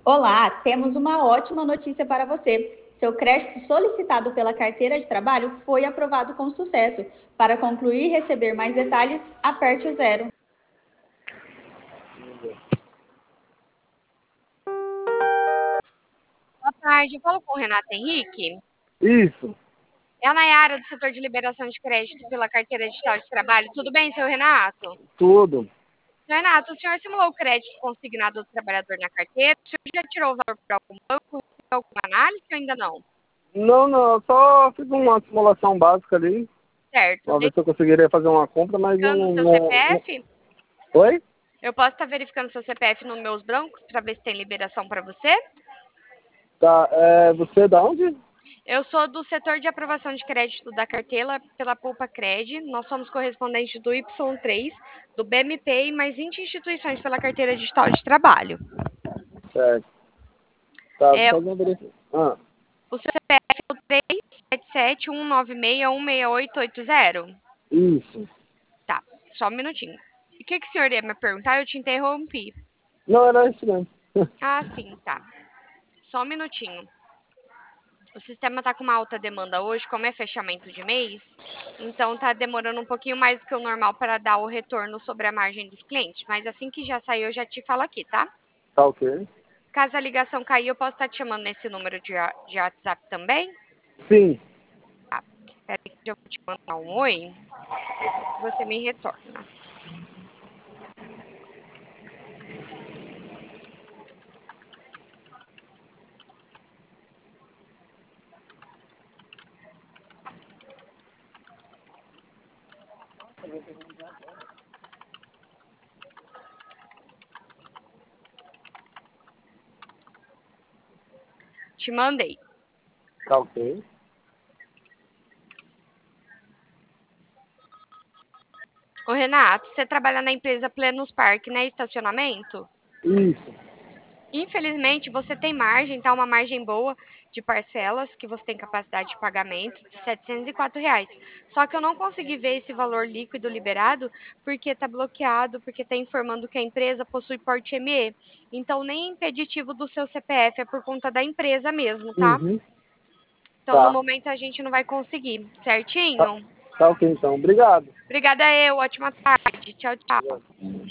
Olá, temos uma ótima notícia para você. Seu crédito solicitado pela carteira de trabalho foi aprovado com sucesso. Para concluir e receber mais detalhes, aperte o zero. Boa tarde, eu falo com o Renato Henrique. Isso, É a Nayara do setor de liberação de crédito pela carteira digital de trabalho. Tudo bem, seu Renato? tudo. Seu Renato, o senhor simulou o crédito consignado do trabalhador na carteira? O senhor já tirou o valor por algum banco? Fez alguma análise ou ainda não? Não, eu só fiz uma simulação básica ali, Certo. pra ver se eu conseguiria fazer uma compra, mas Verificando o não, seu não. CPF? Oi? Eu posso estar verificando seu CPF nos meus bancos para ver se tem liberação para você? Tá, você é da onde? Eu sou do setor de aprovação de crédito da carteira pela Poupa Cred. Nós somos correspondentes do Y3, do BMP e mais 20 instituições pela carteira digital de trabalho. Certo. Tá, vou É, fazer uma verificação. Ah, o seu CPF é o 377-196-16880? isso. Tá, só um minutinho. E o que o senhor ia me perguntar? Eu te interrompi. Não, era isso mesmo. Ah, sim, tá. Só um minutinho. O sistema está com uma alta demanda hoje, como é fechamento de mês, então está demorando um pouquinho mais do que o normal para dar o retorno sobre a margem dos clientes. Mas assim que já sair, eu já te falo aqui, tá? Tá ok. Caso a ligação cair, eu posso estar te chamando nesse número de WhatsApp também? Sim, Tá. Espera aí que eu vou te mandar um oi, você me retorna. Te mandei. tá ok. Ô Renato, você trabalha na empresa Plenos Parque, né? Estacionamento? Isso. Infelizmente, você tem margem, tá? Uma margem boa de parcelas que você tem capacidade de pagamento de R$ 704. Só que eu não consegui ver esse valor líquido liberado porque está bloqueado, porque está informando que a empresa possui porte ME. Então, nem impeditivo do seu CPF, é por conta da empresa mesmo, tá? Uhum. Então, no Tá. momento, a gente não vai conseguir, Tá, certinho? tá ok então. Obrigado. Obrigada eu, ótima tarde. Tchau, tchau.